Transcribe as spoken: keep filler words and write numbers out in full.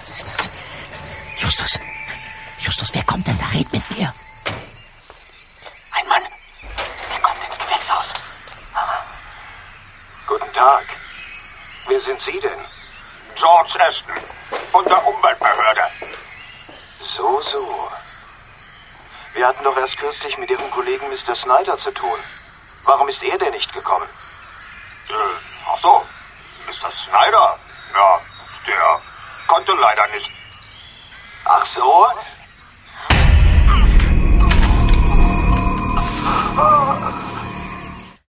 Was ist das? Justus. Justus, wer kommt denn da? Red mit mir. Ein Mann. Der kommt ins Gewächshaus. Guten Tag. Wer sind Sie denn? George Aston. Von der Umweltbehörde. So, so. Wir hatten doch erst kürzlich mit Ihrem Kollegen Mister Snyder zu tun. Warum ist er denn nicht gekommen? Äh, ach so. Mister Snyder? Ja, der konnte leider nicht.